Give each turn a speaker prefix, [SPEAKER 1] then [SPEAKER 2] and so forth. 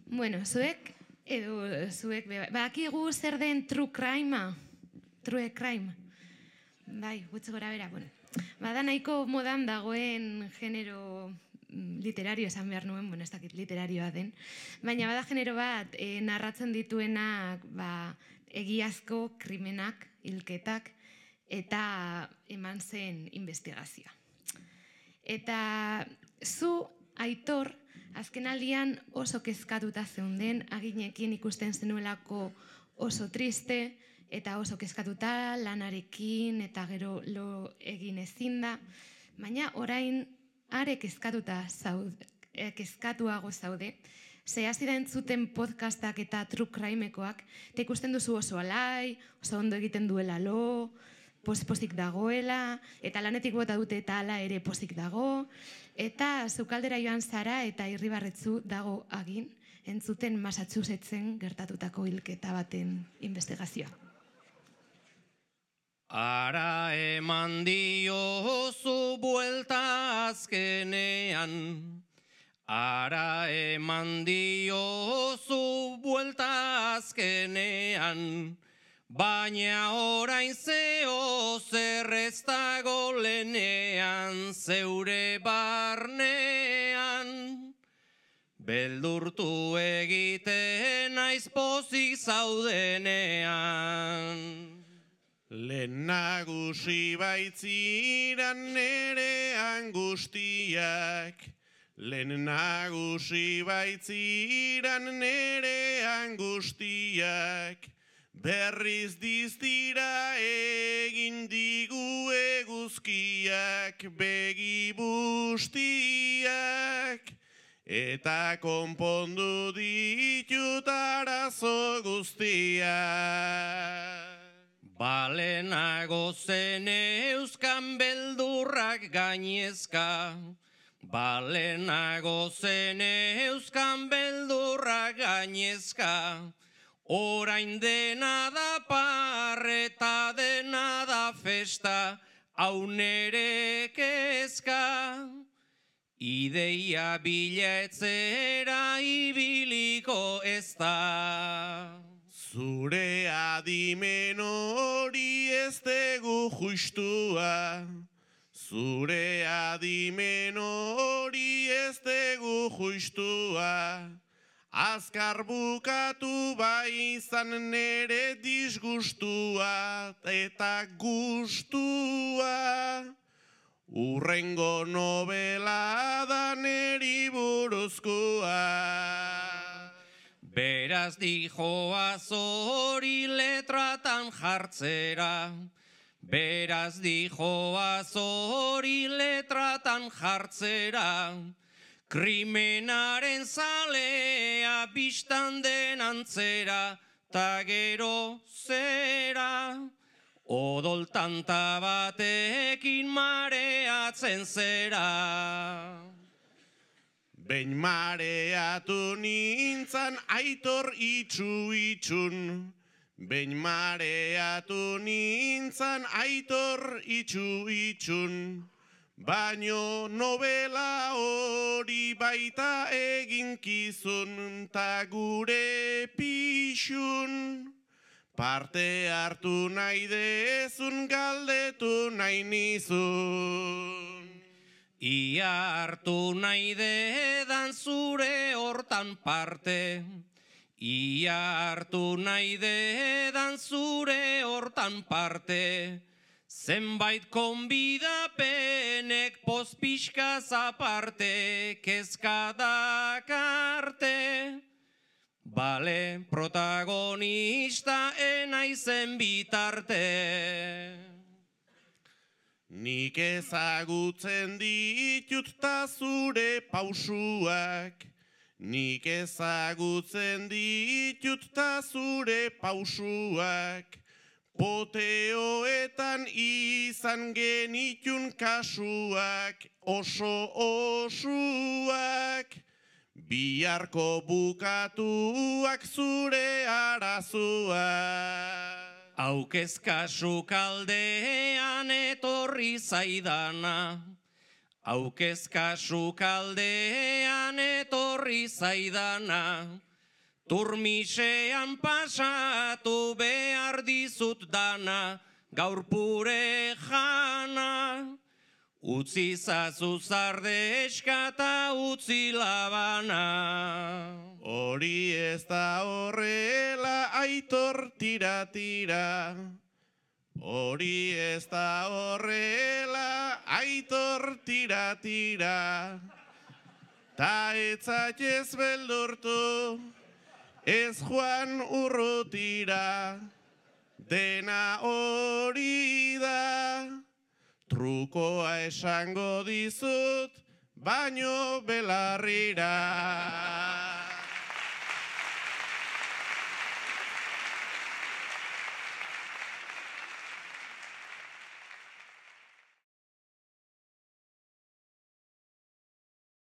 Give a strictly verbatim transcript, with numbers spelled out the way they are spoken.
[SPEAKER 1] Bueno, zuek, edo zuek, badakigu zer den true crime-a? True crime. Bai, gutxi gora bera, bueno. Bada nahiko modan dagoen genero literario esan behar nuen, bueno, ez dakit literarioa den, baina bada genero bat e, narratzen dituenak ba, egiazko krimenak, hilketak, eta eman zen investigazioa. Eta zu, Aitor, azken aldian oso kezkatuta zeunden, aginekin ikusten zenuelako oso triste, eta oso kezkatuta lanarekin, eta gero lo egin ezin da, baina orain are kezkatuta zaude, kezkatuago zaude, ze hasi da entzuten podcastak eta true crimekoak, eta ikusten duzu oso alai, oso ondo egiten duela lo, pozik dagoela, eta lanetik bota dute eta ala ere pozik dago, eta Zukaldera joan zara eta Irribarretzu dago agin, entzuten Massachusettsen gertatutako hilketa baten investigazioa.
[SPEAKER 2] Ara eman diozu buelta azkenean, ara eman diozu buelta azkenean, baina orain zeo zer ez dago lenean zeure barnean. Beldurtu egiten naiz pozik zaudenean.
[SPEAKER 3] Lehen nagusi baitziran nere angustiak, lehen nagusi baitziran nere angustiak, berriz dizdira egin digu eguzkiak, begi bustiak, eta konpondu ditut arazo guztiak.
[SPEAKER 2] Balenago zen euskan beldurrak gainezka, balenago zen euskan beldurrak gainezka, orain dena da parreta dena da festa, hau nere kezka. Ideia bilatzera ibiliko ez da.
[SPEAKER 3] Zure adimen hori ez dugu justua, zure adimen hori ez dugu justua, azkar bukatu bai izan nere disgustua eta gustua, urrengo novela da neri buruzkoa.
[SPEAKER 2] Beraz dijoaz hori letratan jartzera, beraz dijoaz hori letratan jartzera, krimenaren zalea bistan den antzera, ta gero zera, odol tanta batekin mareatzen zera.
[SPEAKER 3] Behin mareatu nintzan Aitor itxu itxun, behin mareatu nintzan Aitor itxu itxun, baino novela hori baita eginkizun ta gure pixun, parte hartu nahi dezun galdetu nahi nizun.
[SPEAKER 2] Ia hartu nahi dedan zure hortan parte, ia hartu nahi dedan zure hortan parte, zenbait konbidapenek pozpixkaz aparte, kezka dakarte. Bale, protagonista enaizen bitarte.
[SPEAKER 3] Nik ezagutzen ditut ta zure pausuak, nik ezagutzen ditut ta zure pausuak, poteoetan izan genitun kasuak, oso osuak, biharko bukatuak zure arazoak.
[SPEAKER 2] Haukez kasu kaldean etorri zaidana, haukez kasu kaldean etorri zaidana, Turmisean pasatu behar dizut dana, gaur pure jana. Utzi zazu zardeska eta utzi labana.
[SPEAKER 3] Hori ez da horrela aitor tira-tira. Hori ez da horrela aitor tira-tira. Ta etzatez beldurtu, ez joan urrutira. Dena hori da. Trukoa esango dizut, baino belarrira.